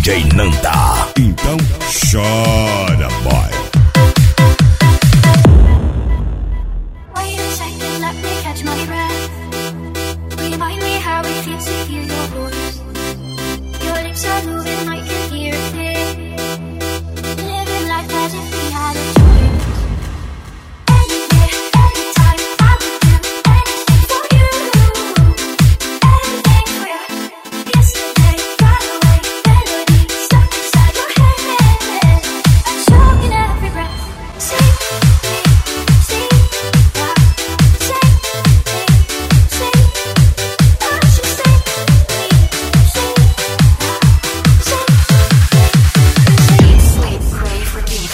DJ Nanda. Então chora, boy. Wait a second, let me catch my breath. Remind me how it feels to hear your voice. Your lips are moving, I can hear it. Living life as if we had a choice. Anywhere, anytime, I would do anything for you. Anything for you. Yesterday, got away, melody stuck inside your head. I'm choking every breath. Save me, save me, save me, I should save me, save me, sleep, crave, repeat.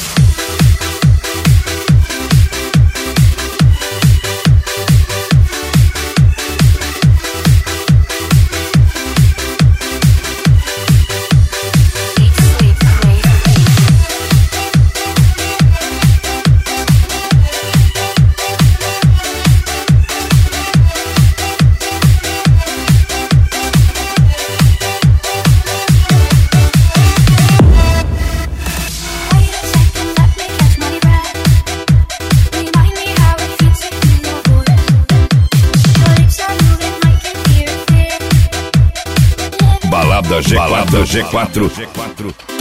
Balada G4.